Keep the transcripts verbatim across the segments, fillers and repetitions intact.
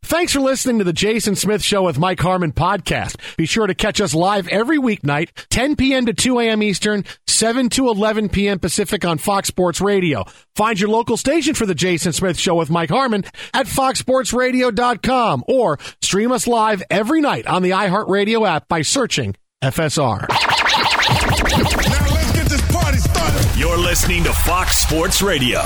Thanks for listening to the Jason Smith Show with Mike Harmon podcast. Be sure to catch us live every weeknight, ten p.m. to two a.m. Eastern, seven to eleven p.m. Pacific on Fox Sports Radio. Find your local station for the Jason Smith Show with Mike Harmon at fox sports radio dot com or stream us live every night on the iHeartRadio app by searching F S R. Now let's get this party started. You're listening to Fox Sports Radio.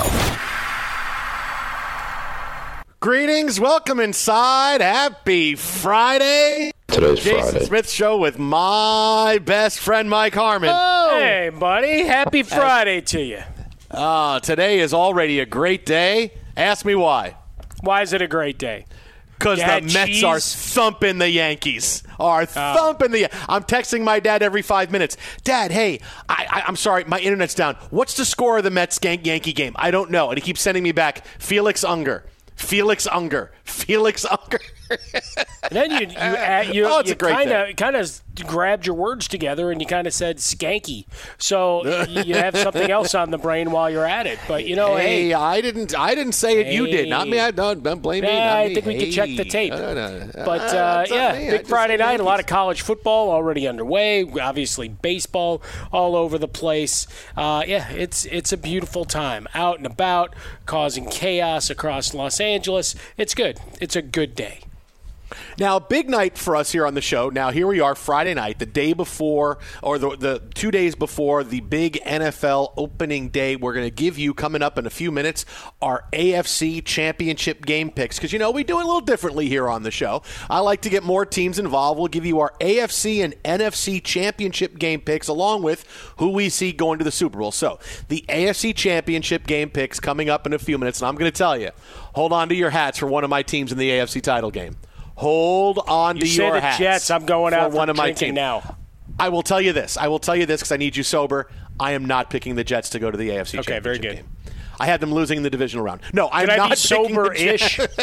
Greetings, welcome inside. Happy Friday. Today's Jason Friday. Smith Show with my best friend Mike Harmon. Oh, hey, buddy. Happy Friday to you. Uh, today is already a great day. Ask me why. Why is it a great day? Because the had Mets cheese? are thumping the Yankees. Are thumping the. I'm texting my dad every five minutes. Dad, hey, I, I, I'm sorry, my internet's down. What's the score of the Mets Yankee game? I don't know. And he keeps sending me back Felix Unger. Felix Unger. Felix Unger. And then you you add, you, Oh, it's you a great kind day. of kind of grabbed your words together and you kind of said skanky. So you have something else on the brain while you're at it. But you know, hey, hey, I didn't. I didn't say it. You did, not me. I don't, don't blame me. Yeah, not I me. think we hey. could check the tape. No, no, no. But Uh, uh, it's not yeah, me. I big just Friday said night. A lot of Yankees. college football already underway. Obviously, baseball all over the place. Uh, yeah, it's it's a beautiful time out and about, causing chaos across Los Angeles. It's good. It's a good day. Now, big night for us here on the show. Now, here we are, Friday night, the day before, or the, the two days before the big N F L opening day. We're going to give you, coming up in a few minutes, our A F C Championship game picks. Because, you know, we do it a little differently here on the show. I like to get more teams involved. We'll give you our A F C and N F C Championship game picks, along with who we see going to the Super Bowl. So, the A F C Championship game picks coming up in a few minutes. And I'm going to tell you, hold on to your hats for one of my teams in the A F C title game. Hold on You to say your the hats. Jets. I'm going for out for one of my drinking teams. now. I will tell you this. I will tell you this because I need you sober. I am not picking the Jets to go to the A F C Okay, Championship very good. game. I had them losing in the divisional round. No, I'm Can I not be picking the sober-ish? Jets.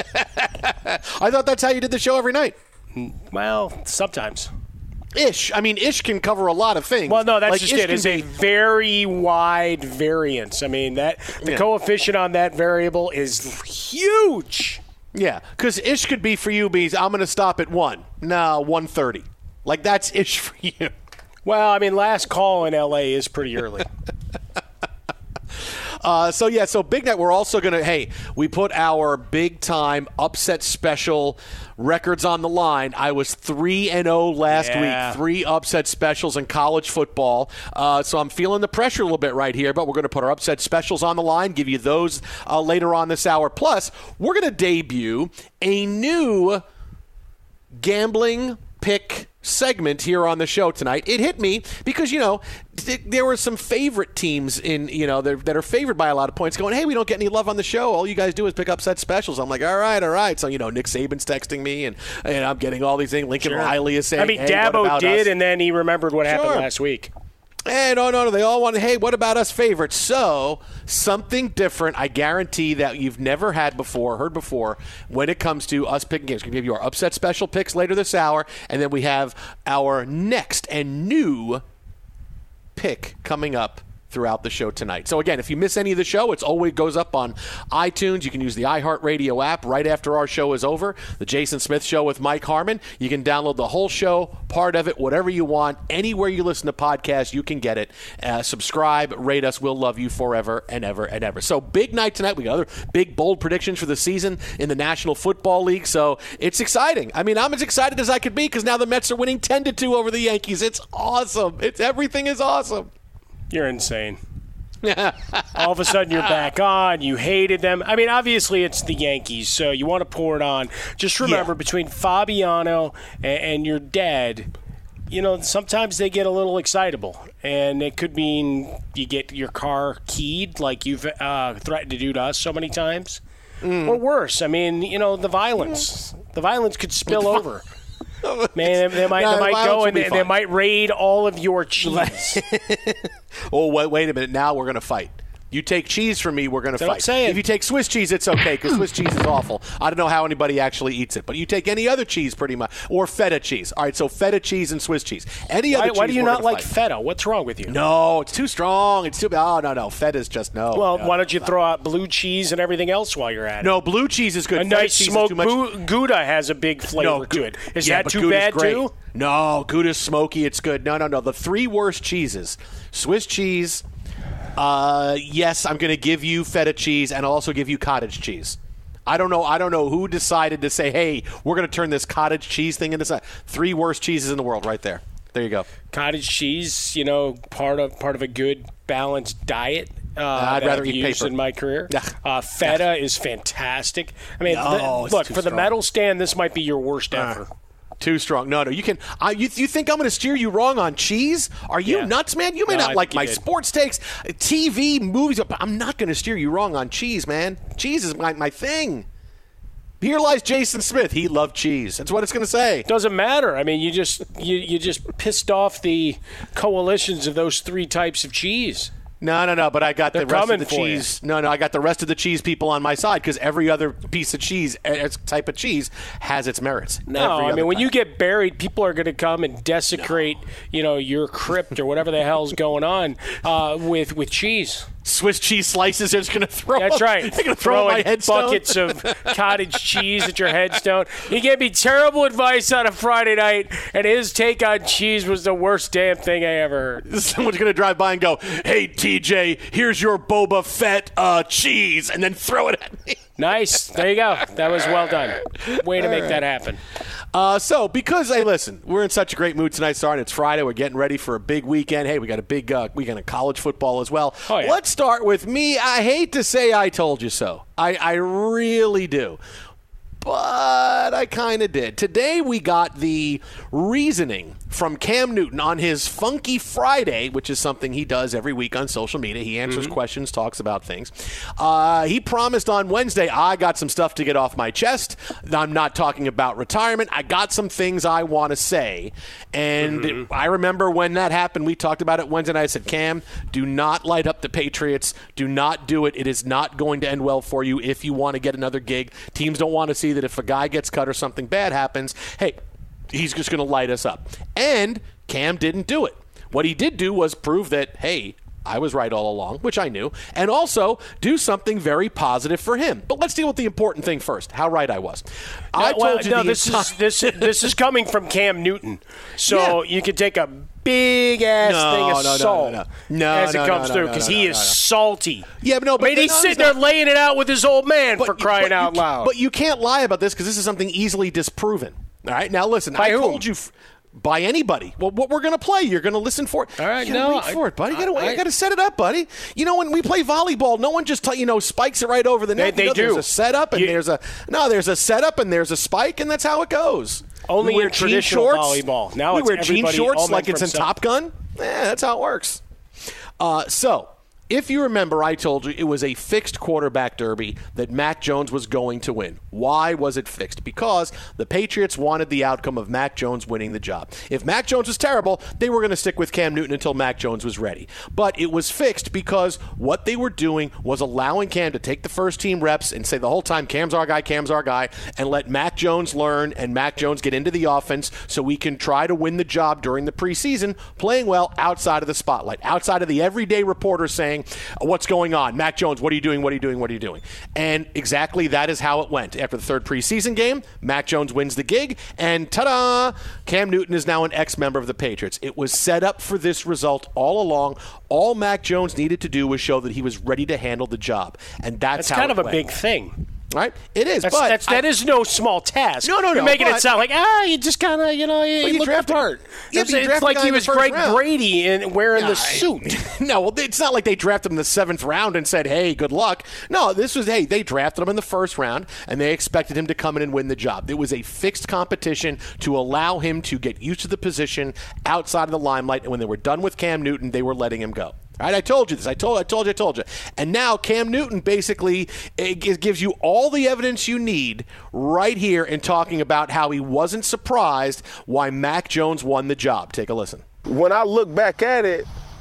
I thought that's how you did the show every night. Well, sometimes. Ish. I mean, ish can cover a lot of things. Well, no, that's Like, just ish it. can It's a be- very wide variance. I mean, that the Yeah. coefficient on that variable is huge. Yeah, because ish could be for you means I'm going to stop at one. No, one thirty. Like, that's ish for you. Well, I mean, last call in L A is pretty early. Uh, so, yeah, so big night. We're also going to, hey, we put our big-time upset special records on the line. I was three and oh last Yeah. week, three upset specials in college football. Uh, so I'm feeling the pressure a little bit right here, but we're going to put our upset specials on the line, give you those uh, later on this hour. Plus, we're going to debut a new gambling pick segment here on the show tonight. It hit me because, you know, th- there were some favorite teams in, you know, that that are favored by a lot of points going, hey, we don't get any love on the show. All you guys do is pick upset specials. I'm like, all right, all right. So, you know, Nick Saban's texting me and, and I'm getting all these things. Lincoln Sure. Riley is saying, I mean, hey, what Dabo about did, us? and then he remembered what happened Sure. last week. Hey, no, no, no. They all want, hey, what about us favorites? So, something different, I guarantee, that you've never had before, heard before, when it comes to us picking games. We're going to give you our upset special picks later this hour, and then we have our next and new pick coming up throughout the show tonight. So again, if you miss any of the show, it always goes up on iTunes. You can use the iHeartRadio app right after our show is over. The Jason Smith Show with Mike Harmon. You can download the whole show, part of it, whatever you want. Anywhere you listen to podcasts, you can get it. Uh, subscribe, rate us. We'll love you forever and ever and ever. So big night tonight. We got other big, bold predictions for the season in the National Football League. So it's exciting. I mean, I'm as excited as I could be because now the Mets are winning ten to two over the Yankees. It's awesome. It's everything is awesome. You're insane. All of a sudden, you're back on. You hated them. I mean, obviously, it's the Yankees, so you want to pour it on. Just remember, Yeah. between Fabiano and, and your dad, you know, sometimes they get a little excitable, and it could mean you get your car keyed, like you've uh, threatened to do to us so many times, Mm. or worse. I mean, you know, the violence. The violence could spill over. Man, they, they might, No, they might violence go will and be they, they fine. might raid all of your cheese. Oh, wait, wait a minute. Now we're going to fight. You take cheese from me, we're going to That's what I'm fight. saying. If you take Swiss cheese, it's okay because Swiss cheese is awful. I don't know how anybody actually eats it, but you take any other cheese pretty much, or feta cheese. All right, so feta cheese and Swiss cheese. Any other Why, cheese, why do you we're not gonna like fight. feta? What's wrong with you? No, it's too strong. It's too. Oh no, no, feta's just no. Well, no, why don't you no. throw out blue cheese and everything else while you're at it? No, blue cheese is good. A Feta nice cheese is smoked too much. bu- Gouda has a big flavor No, to it. Is yeah, that but too Gouda's bad great. too? No, Gouda's smoky. It's good. No, no, no. The three worst cheeses: Swiss cheese. Uh, yes, I'm going to give you feta cheese, and I'll also give you cottage cheese. I don't know. I don't know who decided to say, "Hey, we're going to turn this cottage cheese thing into something." Three worst cheeses in the world, right there. There you go. Cottage cheese, you know, part of part of a good balanced diet. Uh, I'd that rather I've eat used paper. in my career. Ugh. Uh, feta is fantastic. I mean, No, th- it's look too for the strong. medal stand. This might be your worst ever. Too strong. No, no. You can. I, you, you think I'm going to steer you wrong on cheese? Are you Yeah. nuts, man? You may No, not I like think you my did. sports takes, T V, movies, but I'm not going to steer you wrong on cheese, man. Cheese is my, my thing. Here lies Jason Smith. He loved cheese. That's what it's going to say. Doesn't matter. I mean, you just you, you just pissed off the coalitions of those three types of cheese. No, no, no. But I got They're the rest of coming the for you. cheese. No, no. I got the rest of the cheese people on my side because every other piece of cheese, uh, type of cheese, has its merits. No, Every I other mean when type. you get buried, people are going to come and desecrate, you know, your crypt or whatever the hell's going on uh, with with cheese. Swiss cheese slices, they're just going to throw. That's them- right. They're going to throw on my Throwing headstone. buckets of cottage cheese at your headstone. He gave me terrible advice on a Friday night, and his take on cheese was the worst damn thing I ever heard. Someone's going to drive by and go, "Hey, T J, here's your Boba Fett uh, cheese," and then throw it at me. Nice. There you go. That was well done. Way to make that happen. Uh, so, because, hey, listen, we're in such a great mood tonight, starting. It's Friday. We're getting ready for a big weekend. Hey, we got a big uh, weekend of college football as well. Oh, yeah. Let's start with me. I hate to say I told you so. I, I really do. But I kind of did. Today we got the reasoning from Cam Newton on his Funky Friday, which is something he does every week on social media. He answers Mm-hmm. questions, talks about things. Uh, he promised on Wednesday, I got some stuff to get off my chest. I'm not talking about retirement. I got some things I want to say. And Mm-hmm. I remember when that happened, we talked about it Wednesday night. I said, Cam, do not light up the Patriots. Do not do it. It is not going to end well for you if you want to get another gig. Teams don't want to see that if a guy gets cut or something bad happens, hey, he's just going to light us up. And Cam didn't do it. What he did do was prove that, hey, I was right all along, which I knew, and also do something very positive for him. But let's deal with the important thing first, how right I was. I No, well, told you no, the this entire- is this this is coming from Cam Newton, so Yeah. you can take a big ass No, thing of no, no, no, salt no. No, as no, it no, comes no, through no, because no, he no, is no, no. salty. Yeah, but no, but I mean, no, he's no, sitting no. there laying it out with his old man But for you- crying but you out ca- loud. But you can't lie about this because this is something easily disproven. All right, now listen. By I whom? told you f- by anybody. Well, what we're going to play, you're going to listen for it. All right, you gotta no, wait I- for it, buddy. You got to I- You got to set it up, buddy. You know, when we play volleyball, no one just you know spikes it right over the net. They- You know, they There's do. a setup and You- there's a no. There's a setup and there's a spike, and that's how it goes. Only we wear in jean traditional shorts. volleyball. Now we it's wear jean everybody shorts all like meant it's for in himself. Top Gun. Yeah, that's how it works. Uh, so. If you remember, I told you it was a fixed quarterback derby that Mac Jones was going to win. Why was it fixed? Because the Patriots wanted the outcome of Mac Jones winning the job. If Mac Jones was terrible, they were going to stick with Cam Newton until Mac Jones was ready. But it was fixed because what they were doing was allowing Cam to take the first team reps and say the whole time, Cam's our guy, Cam's our guy, and let Mac Jones learn and Mac Jones get into the offense so we can try to win the job during the preseason, playing well outside of the spotlight, outside of the everyday reporter saying, what's going on? Mac Jones, what are you doing? What are you doing? What are you doing? And exactly that is how it went. After the third preseason game, Mac Jones wins the gig, and ta-da! Cam Newton is now an ex-member of the Patriots. It was set up for this result all along. All Mac Jones needed to do was show that he was ready to handle the job, and that's, That's how kind it of a went. big thing. Right? It is, That's, but that's, that I- is no small task. No, no, You're no, making but- it sound like, ah, you just kind of, you know, you, But you look the draft a- part. Yeah, it's but you draft it's a like guy he in the was first Greg round. Brady in wearing the I- suit. No, well, it's not like they drafted him in the seventh round and said, hey, good luck. No, this was, hey, they drafted him in the first round, and they expected him to come in and win the job. It was a fixed competition to allow him to get used to the position outside of the limelight, and when they were done with Cam Newton, they were letting him go. All right, I told you this. I told, I told you, I told you. And now Cam Newton basically it g- gives you all the evidence you need right here in talking about how he wasn't surprised why Mac Jones won the job. Take a listen. When I look back at it,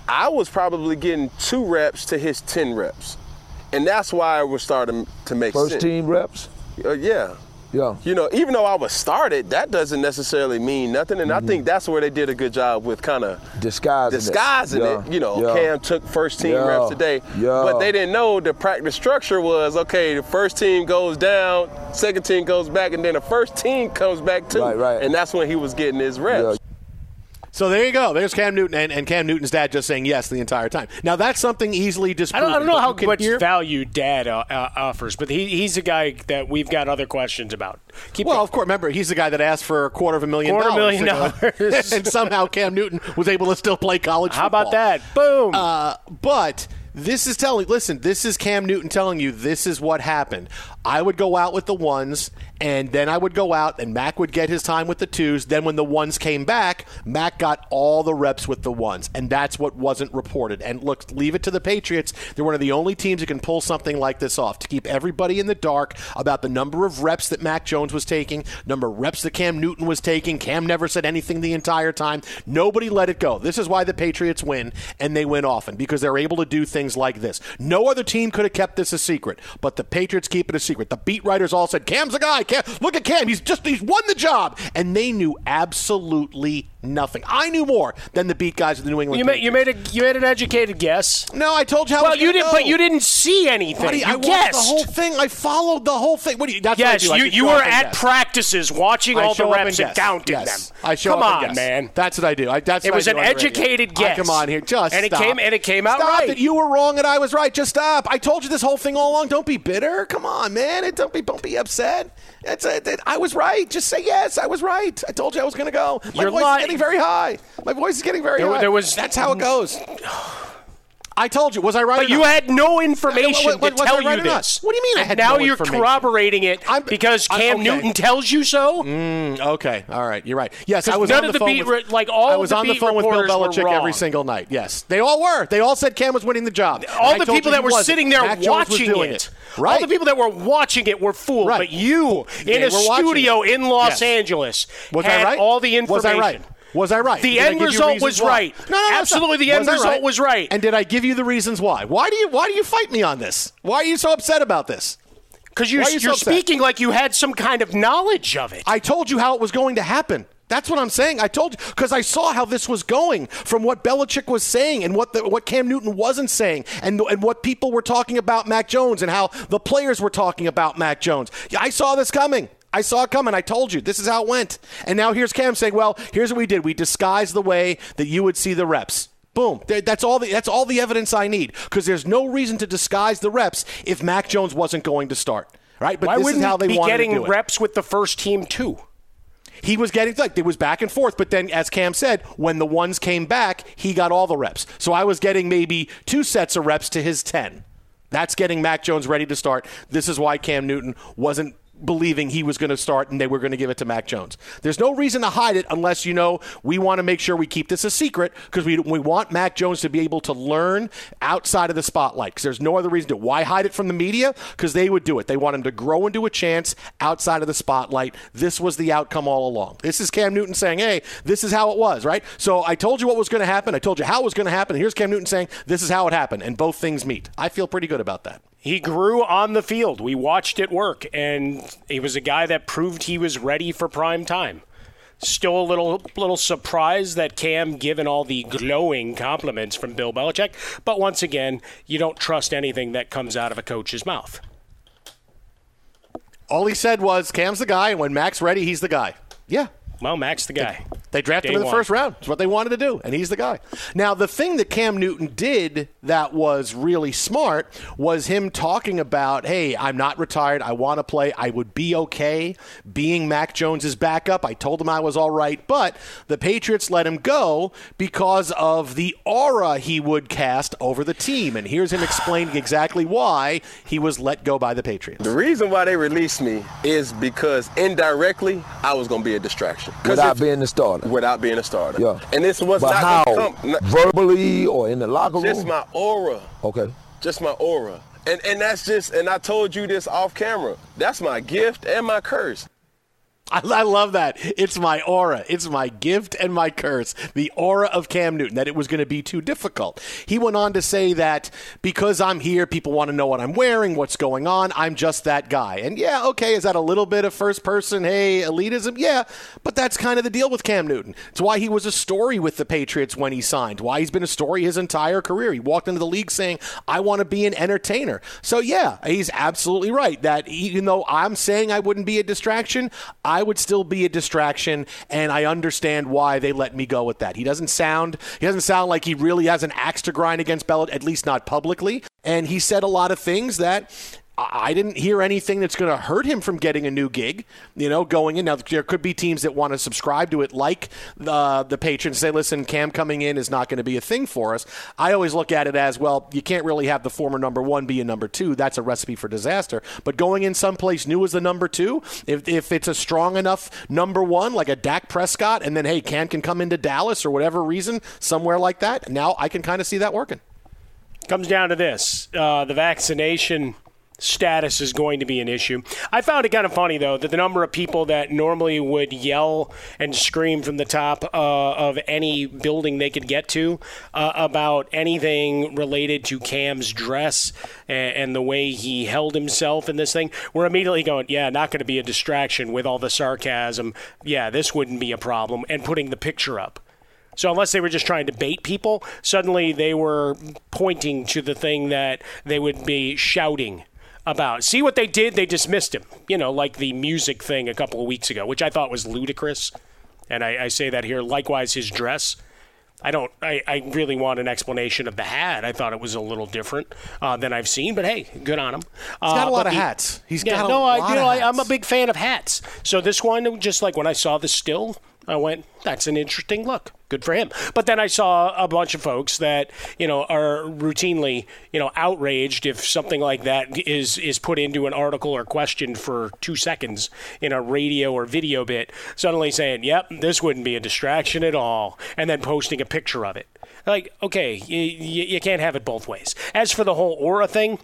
I was probably getting two reps to his ten reps. And that's why it was starting to make First sense. First team reps? Uh, yeah. Yeah. You know, even though I was started, that doesn't necessarily mean nothing. And mm-hmm. I think that's where they did a good job with kind of disguising, disguising it. it. Yeah. You know, yeah. Cam took first team yeah. reps today. Yeah. But they didn't know the practice structure was, okay, the first team goes down, second team goes back, and then the first team comes back too. Right, right. And that's when he was getting his reps. Yeah. So there you go. There's Cam Newton, and, and Cam Newton's dad just saying yes the entire time. Now, that's something easily disproven. I don't, I don't know how much hear. value Dad uh, uh, offers, but he, he's a guy that we've got other questions about. Keep well, going. of course, remember, he's the guy that asked for a quarter of a million quarter dollars. Quarter million dollars. And somehow Cam Newton was able to still play college how football. How about that? Boom. Uh, but this is telling, listen, this is Cam Newton telling you this is what happened. I would go out with the ones, and then I would go out, and Mac would get his time with the twos. Then when the ones came back, Mac got all the reps with the ones, and that's what wasn't reported. And look, leave it to the Patriots. They're one of the only teams that can pull something like this off, to keep everybody in the dark about the number of reps that Mac Jones was taking, number of reps that Cam Newton was taking. Cam never said anything the entire time. Nobody let it go. This is why the Patriots win, and they win often, because they're able to do things like this. No other team could have kept this a secret, but the Patriots keep it a secret. The beat writers all said, Cam's the guy. Cam, look at Cam. He's just he's won the job. And they knew absolutely nothing. I knew more than the beat guys of the New England you made, you made a you made an educated guess. No, I told you how well, it was you didn't, go. but you didn't see anything. Buddy, you I guessed watched the whole thing. I followed the whole thing. What do you? That's yes, what I do. you I you show were up and at guess. practices watching I all the show up reps and and, guess. counting yes. them. I show Come up on, and guess. man. That's what I do. I, that's it what was I an do on the radio. educated guess. I, come on here, just and stop. it came and it came out stop right. It. You were wrong and I was right. Just stop. I told you this whole thing all along. Don't be bitter. Come on, man. It, don't be don't be upset. It's a, it, I was right. Just say yes. I was right. I told you I was going to go. My You're voice lying. is getting very high. My voice is getting very there, high. There was, That's how it goes. I told you. Was I right? But or you not? had no information what, what, to was tell I right you or not? this. What do you mean I and had now no you're information? corroborating it I'm, because I, Cam okay. Newton tells you so? Mm, okay. All right. You're right. Yes, I was none on of the the phone beat, with, like all I was the on the beat phone with Bill reporters were Belichick every wrong. single night. Yes. They all were. They all said Cam was winning the job. All And the I told people you that he were wasn't. sitting there Mac Jones was watching doing it. it. Right. All the people that were watching it were fooled. Right. But you, They in a were watching studio it. in Los Yes. Angeles, Was had I right? all the information. Was I right? Was I right? The Did I end give you result reasons was why? right. No, no, no, absolutely. The was end I result right? was right. And did I give you the reasons why? Why do you Why do you fight me on this? Why are you so upset about this? Because you're, Why are you so you're upset? speaking like you had some kind of knowledge of it. I told you how it was going to happen. That's what I'm saying. I told you because I saw how this was going from what Belichick was saying and what the, what Cam Newton wasn't saying and, and what people were talking about Mac Jones and how the players were talking about Mac Jones. I saw this coming. I saw it coming. I told you. This is how it went. And now here's Cam saying, well, here's what we did. We disguised the way that you would see the reps. Boom. That's all the, that's all the evidence I need because there's no reason to disguise the reps if Mac Jones wasn't going to start. Right? But Why this wouldn't is how they he be wanted getting to do it. reps with the first team too? He was getting, like, it was back and forth. But then, as Cam said, when the ones came back, he got all the reps. So I was getting maybe two sets of reps to his ten. That's getting Mac Jones ready to start. This is why Cam Newton wasn't believing he was going to start and they were going to give it to Mac Jones. There's no reason to hide it unless, you know, we want to make sure we keep this a secret because we, we want Mac Jones to be able to learn outside of the spotlight because there's no other reason to. Why hide it from the media? Because they would do it. They want him to grow into a chance outside of the spotlight. This was the outcome all along. This is Cam Newton saying, hey, this is how it was, right? So I told you what was going to happen. I told you how it was going to happen. Here's Cam Newton saying, this is how it happened. And both things meet. I feel pretty good about that. He grew on the field. We watched it work, and he was a guy that proved he was ready for prime time. Still a little little surprised that Cam, given all the glowing compliments from Bill Belichick, but once again, you don't trust anything that comes out of a coach's mouth. All he said was, Cam's the guy, and when Mac's ready, he's the guy. Yeah. Well, Mac's the guy. They drafted Day him in the one. first round. It's what they wanted to do, and he's the guy. Now, the thing that Cam Newton did that was really smart was him talking about, hey, I'm not retired. I want to play. I would be okay being Mac Jones's backup. I told him I was all right, but the Patriots let him go because of the aura he would cast over the team, and here's him explaining exactly why he was let go by the Patriots. The reason why they released me is because indirectly I was going to be a distraction. Without if, being the starter. Without being a starter. Yeah. And this was but not how? gonna come, not, verbally or in the locker room? Just my aura. Okay. Just my aura. And and that's just, and I told you this off camera. That's my gift and my curse. I, I love that. It's my aura. It's my gift and my curse. The aura of Cam Newton, that it was going to be too difficult. He went on to say that because I'm here, people want to know what I'm wearing, what's going on. I'm just that guy. And yeah, okay, is that a little bit of first person, hey, elitism? Yeah, but that's kind of the deal with Cam Newton. It's why he was a story with the Patriots when he signed, why he's been a story his entire career. He walked into the league saying, I want to be an entertainer. So yeah, he's absolutely right that even though I'm saying I wouldn't be a distraction, I would still be a distraction, and I understand why they let me go with that. He doesn't sound he doesn't sound like he really has an axe to grind against Belichick, at least not publicly. And he said a lot of things that I didn't hear anything that's going to hurt him from getting a new gig, you know, going in. Now, there could be teams that want to subscribe to it, like the, the Patriots, say, listen, Cam coming in is not going to be a thing for us. I always look at it as, well, you can't really have the former number one be a number two. That's a recipe for disaster. But going in someplace new as the number two, if, if it's a strong enough number one, like a Dak Prescott, and then, hey, Cam can come into Dallas or whatever reason, somewhere like that, now I can kind of see that working. Comes down to this, uh, the vaccination status is going to be an issue. I found it kind of funny, though, that the number of people that normally would yell and scream from the top uh, of any building they could get to uh, about anything related to Cam's dress and, and the way he held himself in this thing were immediately going, yeah, not going to be a distraction with all the sarcasm. Yeah, this wouldn't be a problem, and putting the picture up. So unless they were just trying to bait people, suddenly they were pointing to the thing that they would be shouting about. See what they did? They dismissed him. You know, like the music thing a couple of weeks ago, which I thought was ludicrous. And I, I say that here. Likewise, his dress. I don't. I, I really want an explanation of the hat. I thought it was a little different uh, than I've seen, but hey, good on him. He's got uh, a lot of he, hats. He's yeah, got a no, lot I, you of know, hats. I, I'm a big fan of hats. So this one, just like when I saw the still, I went, that's an interesting look. Good for him. But then I saw a bunch of folks that, you know, are routinely, you know, outraged if something like that is is put into an article or questioned for two seconds in a radio or video bit, suddenly saying, yep, this wouldn't be a distraction at all, and then posting a picture of it. Like, okay, you, you, you can't have it both ways. As for the whole aura thing,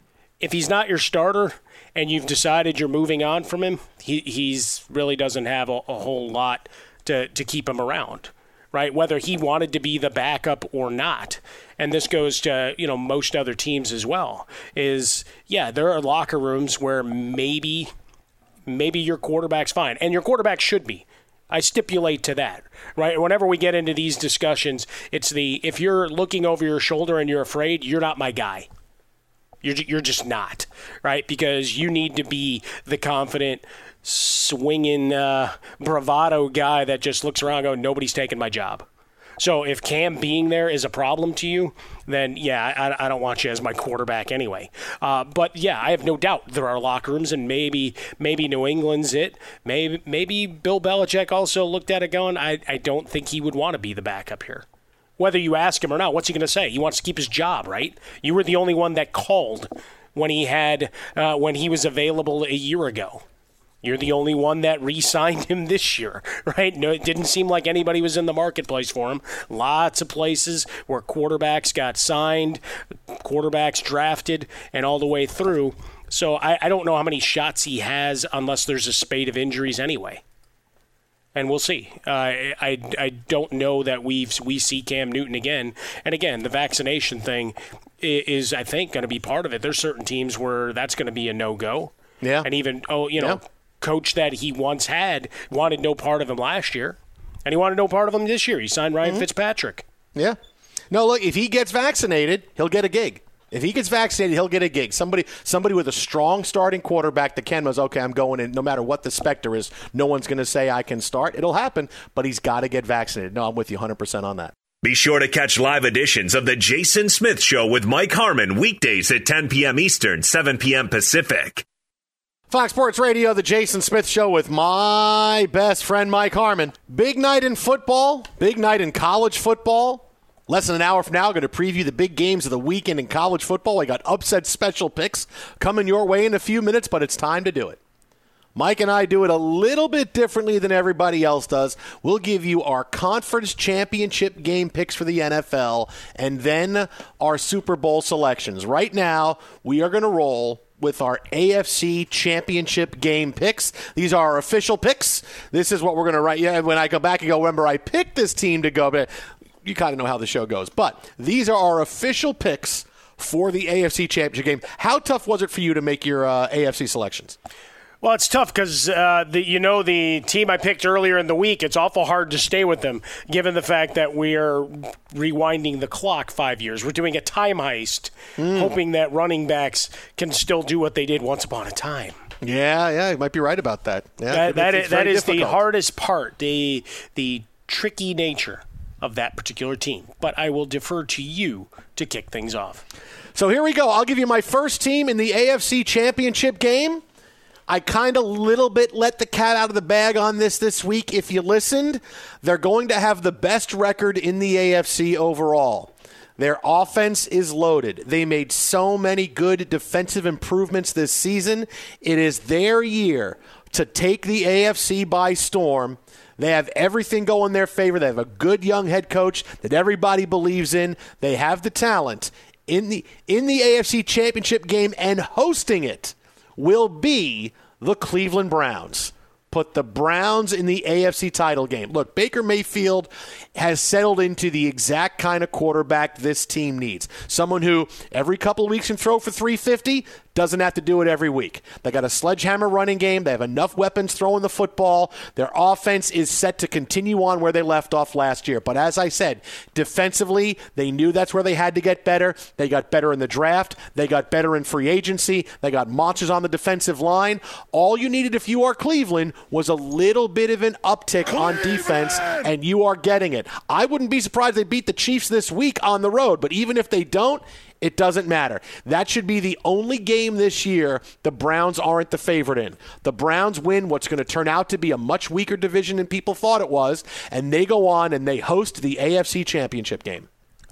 if he's not your starter and you've decided you're moving on from him, he he's really doesn't have a, a whole lot to, to keep him around, right? Whether he wanted to be the backup or not. And this goes to, you know, most other teams as well, is, yeah, there are locker rooms where maybe maybe your quarterback's fine. And your quarterback should be. I stipulate to that, right? Whenever we get into these discussions, it's the, if you're looking over your shoulder and you're afraid, you're not my guy. You're you're just not, right? Because you need to be the confident, swinging, uh, bravado guy that just looks around going, nobody's taking my job. So if Cam being there is a problem to you, then, yeah, I, I don't want you as my quarterback anyway. Uh, but, yeah, I have no doubt there are locker rooms, and maybe maybe New England's it. Maybe maybe Bill Belichick also looked at it going, I, I don't think he would want to be the backup here. Whether you ask him or not, what's he going to say? He wants to keep his job, right? You were the only one that called when he had uh, when he was available a year ago. You're the only one that re-signed him this year, right? No, it didn't seem like anybody was in the marketplace for him. Lots of places where quarterbacks got signed, quarterbacks drafted, and all the way through. So I, I don't know how many shots he has unless there's a spate of injuries anyway. And we'll see. Uh, I I don't know that we we see Cam Newton again. And again, the vaccination thing is, I think, going to be part of it. There's certain teams where that's going to be a no-go. Yeah. And even, oh, you know, yeah. coach that he once had wanted no part of him last year, and he wanted no part of him this year. He signed Ryan mm-hmm. Fitzpatrick. Yeah. No, look, if he gets vaccinated, he'll get a gig. If he gets vaccinated, he'll get a gig. Somebody somebody with a strong starting quarterback that Ken knows, okay, I'm going in. No matter what the specter is, no one's going to say I can start. It'll happen, but he's got to get vaccinated. No, I'm with you one hundred percent on that. Be sure to catch live editions of The Jason Smith Show with Mike Harmon weekdays at ten p.m. Eastern, seven p.m. Pacific. Fox Sports Radio, The Jason Smith Show with my best friend Mike Harmon. Big night in football, big night in college football. Less than an hour from now, going to preview the big games of the weekend in college football. I got upset special picks coming your way in a few minutes, but it's time to do it. Mike and I do it a little bit differently than everybody else does. We'll give you our conference championship game picks for the N F L and then our Super Bowl selections. Right now, we are going to roll with our A F C Championship game picks. These are our official picks. This is what we're going to write. Yeah, when I go back and go, remember, I picked this team to go, but you kind of know how the show goes. But these are our official picks for the A F C Championship game. How tough was it for you to make your uh, A F C selections? Well, it's tough because, uh, the, you know, the team I picked earlier in the week, it's awful hard to stay with them, given the fact that we are rewinding the clock five years. We're doing a time heist, mm. hoping that running backs can still do what they did once upon a time. Yeah, yeah, you might be right about that. Yeah, that that is, that is the difficult. hardest part, the the tricky nature of that particular team. But I will defer to you to kick things off. So here we go. I'll give you my first team in the A F C Championship game. I kind of little bit let the cat out of the bag on this this week. If you listened, they're going to have the best record in the A F C overall. Their offense is loaded. They made so many good defensive improvements this season. It is their year to take the A F C by storm. They have everything go in their favor. They have a good young head coach that everybody believes in. They have the talent. In the in the A F C Championship game and hosting it will be the Cleveland Browns. Put the Browns in the A F C title game. Look, Baker Mayfield has settled into the exact kind of quarterback this team needs. Someone who every couple of weeks can throw for three fifty, doesn't have to do it every week. They got a sledgehammer running game. They have enough weapons throwing the football. Their offense is set to continue on where they left off last year. But as I said, defensively, they knew that's where they had to get better. They got better in the draft. They got better in free agency. They got monsters on the defensive line. All you needed if you are Cleveland was a little bit of an uptick on defense, and you are getting it. I wouldn't be surprised they beat the Chiefs this week on the road, but even if they don't, it doesn't matter. That should be the only game this year the Browns aren't the favorite in. The Browns win what's going to turn out to be a much weaker division than people thought it was, and they go on and they host the A F C Championship game.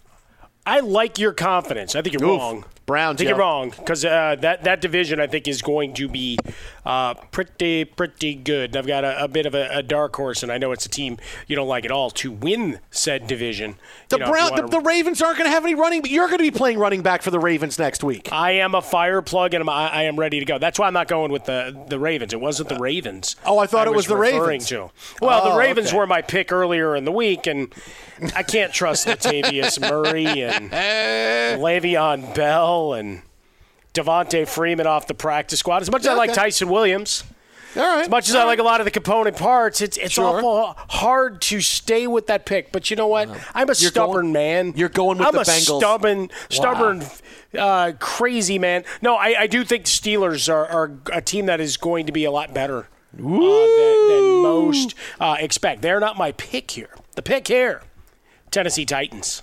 I like your confidence. I think you're Oof. wrong. Browns, I think yeah. you're wrong because uh, that, that division, I think, is going to be uh, pretty, pretty good. And I've got a, a bit of a, a dark horse, and I know it's a team you don't like at all, to win said division. The, you know, Brown, the, to... the Ravens aren't going to have any running, but you're going to be playing running back for the Ravens next week. I am a fire plug, and I'm, I am ready to go. That's why I'm not going with the, the Ravens. It wasn't the Ravens. Oh, I thought I it was, was the Ravens. To. Well, oh, the Ravens okay. were my pick earlier in the week, and I can't trust Latavius Murray and Le'Veon Bell and Devontae Freeman off the practice squad. As much as yeah, I like okay. Tyson Williams, all right. as much as all I right. like a lot of the component parts, it's it's sure. awful hard to stay with that pick. But you know what? I'm a You're stubborn going, man. You're going with I'm the a Bengals. stubborn, stubborn, wow. uh, crazy man. No, I, I do think the Steelers are, are a team that is going to be a lot better uh, than, than most uh, expect. They're not my pick here. The pick here. Tennessee Titans.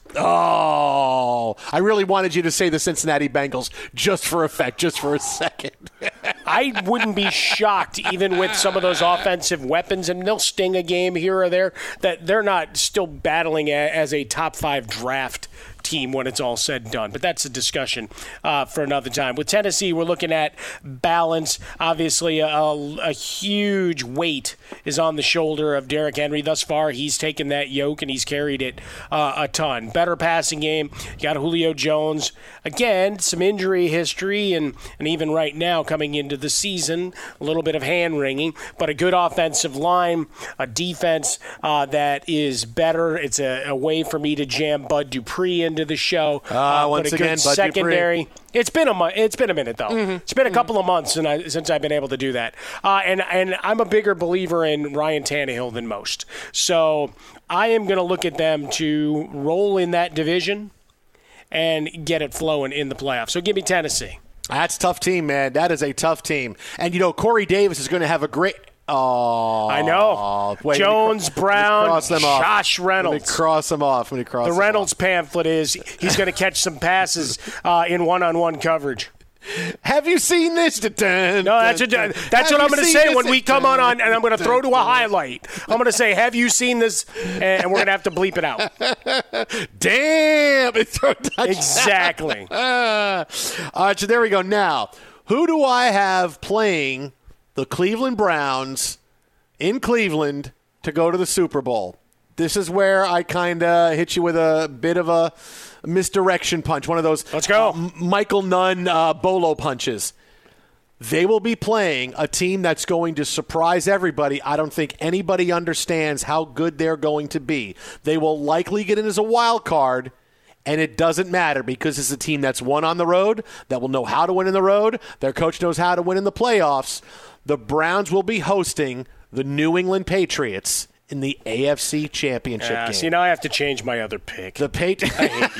Oh, I really wanted you to say the Cincinnati Bengals just for effect, just for a second. I wouldn't be shocked, even with some of those offensive weapons, and they'll sting a game here or there, that they're not still battling a, as a top five draft team when it's all said and done. But that's a discussion uh, for another time. With Tennessee, we're looking at balance. Obviously, a, a huge weight is on the shoulder of Derrick Henry. Thus far, he's taken that yoke and he's carried it uh, a ton. Better passing game. You got Julio Jones. Again, some injury history, and, and even right now coming into the season, a little bit of hand-wringing, but a good offensive line, a defense uh, that is better. It's a, a way for me to jam Bud Dupree in into the show. Uh, uh, once but a again, good Bud secondary. Dupree. It's been a mo- it's been a minute though. Mm-hmm. It's been a couple mm-hmm. of months since, I, since I've been able to do that. Uh, and and I'm a bigger believer in Ryan Tannehill than most. So I am going to look at them to roll in that division and get it flowing in the playoffs. So give me Tennessee. That's a tough team, man. That is a tough team. And you know, Corey Davis is going to have a great. Oh, I know. Wait, Jones, cr- Brown, Josh off. Reynolds. Let me cross them off. Let me cross the them Reynolds off. pamphlet is he's going to catch some passes uh, in one-on-one coverage. Have you seen this? Dun, dun, no, that's, a, dun, that's what I'm going to say when we come on, on and I'm going to throw to a dun, highlight. I'm going to say, have you seen this? And we're going to have to bleep it out. Damn. It's exactly. uh, all right, so there we go. Now, who do I have playing the Cleveland Browns in Cleveland to go to the Super Bowl? This is where I kind of hit you with a bit of a misdirection punch, one of those Let's go. Uh, Michael Nunn uh, bolo punches. they will be playing a team that's going to surprise everybody. I don't think anybody understands how good they're going to be. They will likely get in as a wild card, and it doesn't matter because it's a team that's won on the road, that will know how to win in the road. Their coach knows how to win in the playoffs. The Browns will be hosting the New England Patriots in the A F C Championship yeah, game. See, now I have to change my other pick. The Patriots.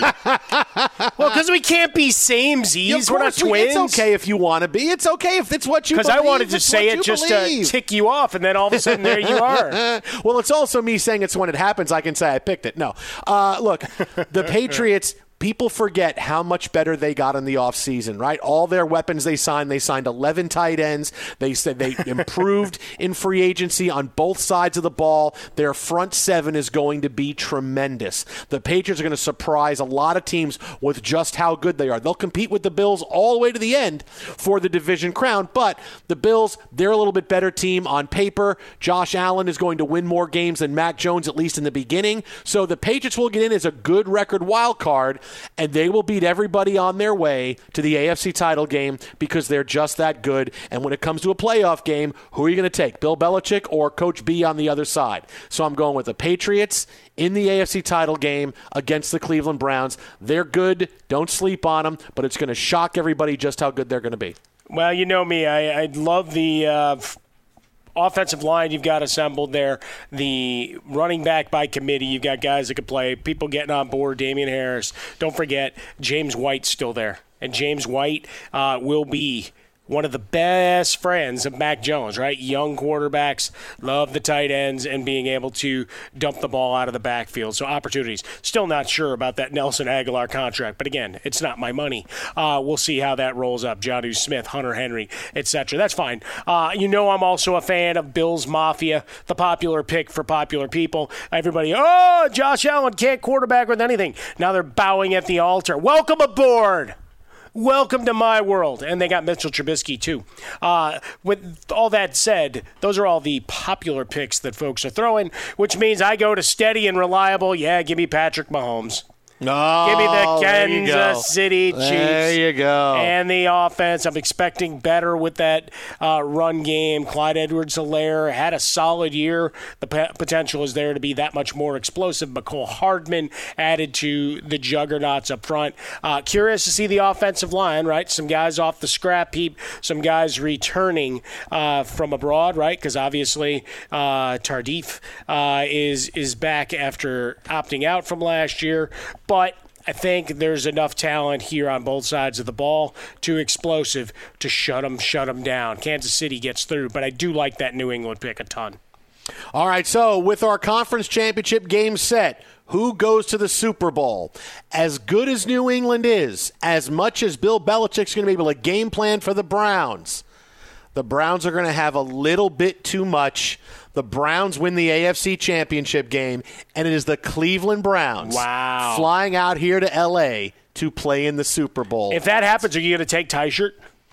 Well, because we can't be samesies. We're not twins. It's okay if you want to be. It's okay if it's what you believe. Because I wanted to it's say it just believe. to tick you off, and then all of a sudden there you are. Well, it's also me saying it's when it happens. I can say I picked it. No. Uh, look, the Patriots... People forget how much better they got in the offseason, right? All their weapons they signed, they signed eleven tight ends. They said they improved in free agency on both sides of the ball. Their front seven is going to be tremendous. The Patriots are going to surprise a lot of teams with just how good they are. They'll compete with the Bills all the way to the end for the division crown, but the Bills, they're a little bit better team on paper. Josh Allen is going to win more games than Mac Jones, at least in the beginning. So the Patriots will get in as a good record wild card, and they will beat everybody on their way to the A F C title game because they're just that good. And when it comes to a playoff game, who are you going to take, Bill Belichick or Coach B on the other side? So I'm going with the Patriots in the A F C title game against the Cleveland Browns. They're good. Don't sleep on them, but it's going to shock everybody just how good they're going to be. Well, you know me. I, I love the uh, offensive line you've got assembled there. The running back by committee, you've got guys that can play. People getting on board. Damian Harris. Don't forget, James White's still there. And James White uh, will be one of the best friends of Mac Jones, right? Young quarterbacks love the tight ends and being able to dump the ball out of the backfield. So opportunities. Still not sure about that Nelson Aguilar contract, but again, it's not my money. Uh, we'll see how that rolls up. Jonnu Smith, Hunter Henry, et cetera. That's fine. Uh, you know I'm also a fan of Bills Mafia, the popular pick for popular people. Everybody, oh, Josh Allen can't quarterback with anything. Now they're bowing at the altar. Welcome aboard. Welcome to my world. And they got Mitchell Trubisky, too. Uh, with all that said, those are all the popular picks that folks are throwing, which means I go to steady and reliable. Yeah, give me Patrick Mahomes. Oh, give me the Kansas City Chiefs. There you go. And the offense. I'm expecting better with that uh, run game. Clyde Edwards-Helaire had a solid year. The p- potential is there to be that much more explosive. McCole Hardman added to the juggernauts up front. Uh, curious to see the offensive line, right? Some guys off the scrap heap, some guys returning uh, from abroad, right? Because obviously uh, Tardif uh, is, is back after opting out from last year. But I think there's enough talent here on both sides of the ball, too explosive to shut them, shut them down. Kansas City gets through, but I do like that New England pick a ton. All right, so with our conference championship game set, who goes to the Super Bowl? As good as New England is, as much as Bill Belichick's going to be able to game plan for the Browns, the Browns are going to have a little bit too much. The Browns win the A F C Championship game, and it is the Cleveland Browns wow. flying out here to L A to play in the Super Bowl. If that happens, are you going to take Tyshirt?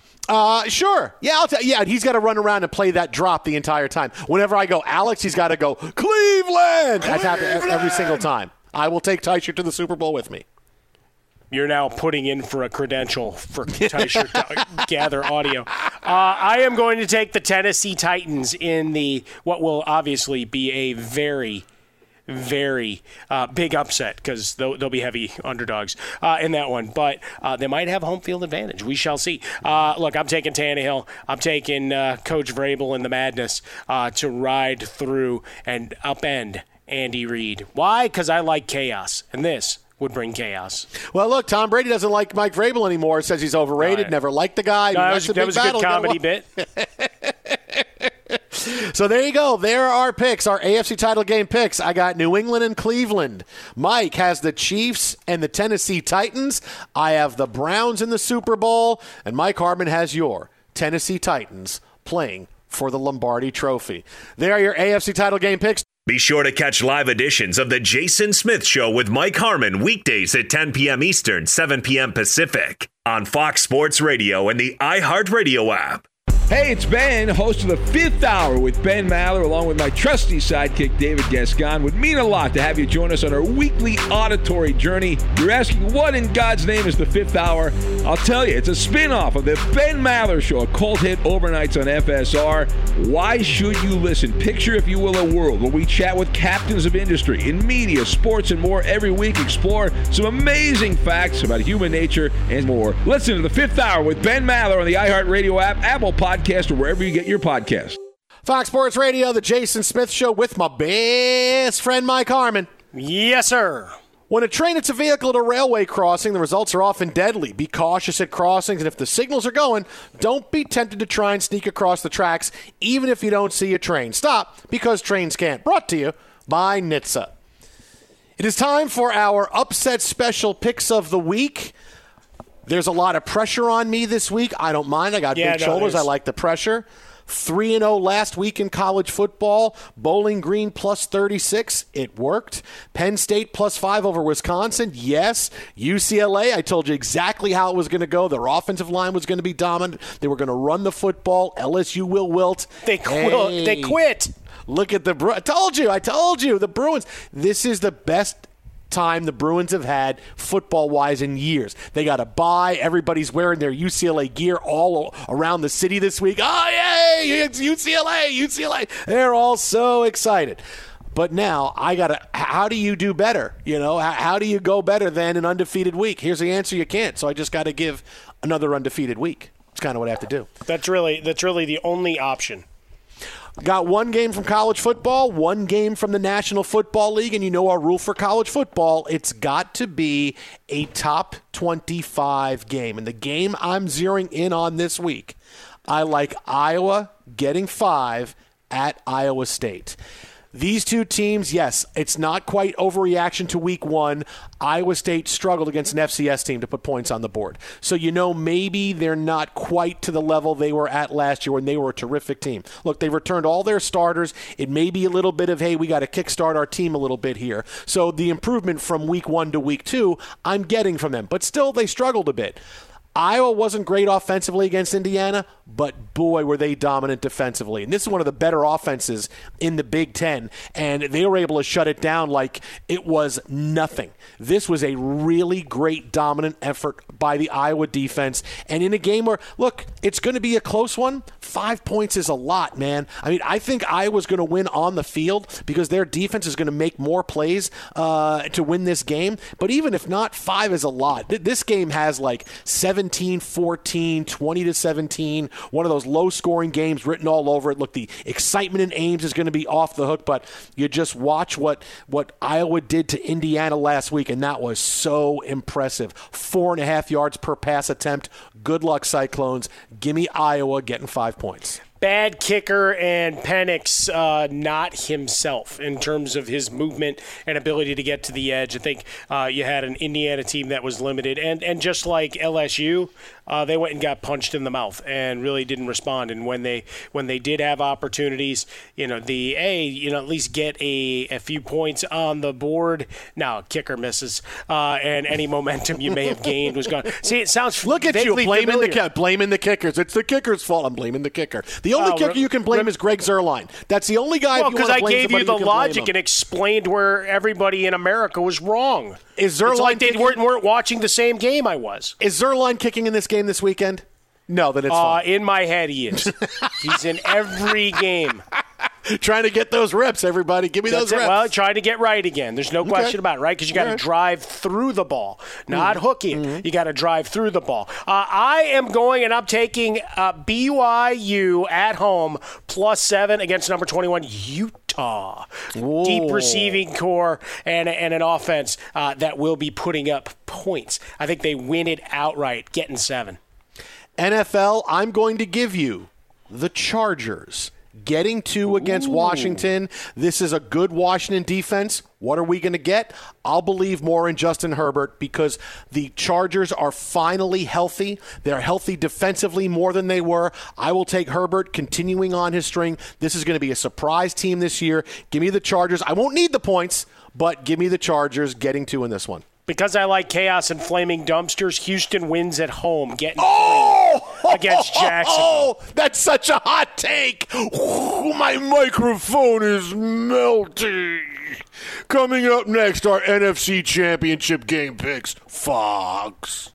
Uh, sure. Yeah, I'll t- yeah, he's got to run around and play that drop the entire time. Whenever I go, Alex, he's got to go, Cleveland! That's happened every single time. I will take Tyshirt to the Super Bowl with me. You're now putting in for a credential for Tyshirt to gather audio. Uh, I am going to take the Tennessee Titans in the what will obviously be a very, very uh, big upset because they'll, they'll be heavy underdogs uh, in that one. But uh, they might have home field advantage. We shall see. Uh, look, I'm taking Tannehill. I'm taking uh, Coach Vrabel and the madness uh, to ride through and upend Andy Reid. Why? Because I like chaos. And this would bring chaos. Well, look, Tom Brady doesn't like Mike Vrabel anymore. Says he's overrated. Right. Never liked the guy. No, that was, that was a good comedy bit. So there you go. There are our picks, our A F C title game picks. I got New England and Cleveland. Mike has the Chiefs and the Tennessee Titans. I have the Browns in the Super Bowl. And Mike Harmon has your Tennessee Titans playing for the Lombardi Trophy. There are your A F C title game picks. Be sure to catch live editions of The Jason Smith Show with Mike Harmon weekdays at ten p.m. Eastern, seven p.m. Pacific on Fox Sports Radio and the iHeartRadio app. Hey, it's Ben, host of the Fifth Hour with Ben Maller, along with my trusty sidekick, David Gascon. Would mean a lot to have you join us on our weekly auditory journey. You're asking, what in God's name is the Fifth Hour? I'll tell you, it's a spin-off of the Ben Maller Show, a cult hit overnights on F S R. Why should you listen? Picture, if you will, a world where we chat with captains of industry in media, sports, and more every week. Explore some amazing facts about human nature and more. Listen to the Fifth Hour with Ben Maller on the iHeartRadio app, Apple Podcast, or wherever you get your podcast. Fox Sports Radio, the Jason Smith Show with my best friend Mike Harmon. Yes, sir. When a train hits a vehicle at a railway crossing, the results are often deadly. Be cautious at crossings, and if the signals are going, don't be tempted to try and sneak across the tracks, even if you don't see a train. Stop, because trains can't. Brought to you by N H T S A. It is time for our upset special picks of the week. There's a lot of pressure on me this week. I don't mind. I got yeah, big no, shoulders. there's... I like the pressure. three and oh last week in college football. Bowling Green plus thirty-six. It worked. Penn State plus five over Wisconsin. Yes. U C L A, I told you exactly how it was going to go. Their offensive line was going to be dominant. They were going to run the football. L S U will wilt. They, qu- hey, they quit. Look at the Bru- I told you. I told you. The Bruins. This is the best time the Bruins have had football-wise in years. They got a bye. Everybody's wearing their U C L A gear all around the city this week. Oh, yay! It's U C L A! U C L A! They're all so excited. But now I got to – how do you do better? You know, how, how do you go better than an undefeated week? Here's the answer: you can't. So I just got to give another undefeated week. It's kind of what I have to do. That's really that's really the only option. Got one game from college football, one game from the National Football League, and you know our rule for college football, it's got to be a top twenty-five game. And the game I'm zeroing in on this week, I like Iowa getting five at Iowa State. These two teams, yes, it's not quite overreaction to week one. Iowa State struggled against an F C S team to put points on the board. So you know maybe they're not quite to the level they were at last year when they were a terrific team. Look, they returned all their starters. It may be a little bit of, hey, we got to kickstart our team a little bit here. So the improvement from week one to week two, I'm getting from them. But still, they struggled a bit. Iowa wasn't great offensively against Indiana, but boy, were they dominant defensively. And this is one of the better offenses in the Big Ten, and they were able to shut it down like it was nothing. This was a really great dominant effort by the Iowa defense. And in a game where, look, it's going to be a close one, five points is a lot, man. I mean, I think Iowa's going to win on the field because their defense is going to make more plays uh, to win this game. But even if not, five is a lot. This game has like seven seventeen fourteen, twenty to seventeen, one of those low-scoring games written all over it. Look, the excitement in Ames is going to be off the hook, but you just watch what, what Iowa did to Indiana last week, and that was so impressive. Four and a half yards per pass attempt. Good luck, Cyclones. Give me Iowa getting five points. Bad kicker, and Penix uh, not himself in terms of his movement and ability to get to the edge. I think uh, you had an Indiana team that was limited, and, and just like L S U, uh, they went and got punched in the mouth and really didn't respond. And when they when they did have opportunities, you know, the a you know at least get a, a few points on the board. Now kicker misses, uh, and any momentum you may have gained was gone. See, it sounds look at you blaming familiar. the blaming the kickers. It's the kicker's fault. I'm blaming the kicker. The only Oh, kicker you can blame rem- is Greg Zerline. That's the only guy. Well, because I gave you the you logic and explained where everybody in America was wrong. Is Zerline it's like they kicking? weren't, weren't watching the same game I was. Is Zerline kicking in this game this weekend? No, then it's uh, fine. In my head, he is. He's in every game. Trying to get those reps, everybody. Give me That's those it. reps. Well, trying to get right again. There's no Okay. question about it, right? Because you got to Right. drive through the ball, not Mm-hmm. hook it. Mm-hmm. You got to drive through the ball. Uh, I am going and I'm taking uh, B Y U at home plus seven against number twenty-one Utah. Whoa. Deep receiving core and and an offense uh, that will be putting up points. I think they win it outright, getting seven. N F L, I'm going to give you the Chargers. Getting two against Ooh. Washington. This is a good Washington defense. What are we going to get? I'll believe more in Justin Herbert because the Chargers are finally healthy. They're healthy defensively more than they were. I will take Herbert continuing on his string. This is going to be a surprise team this year. Give me the Chargers. I won't need the points, but give me the Chargers getting two in this one. Because I like chaos and flaming dumpsters, Houston wins at home. Getting Oh! against Jacksonville. Oh, that's such a hot take. Ooh, my microphone is melting. Coming up next, our N F C Championship game picks. Fox.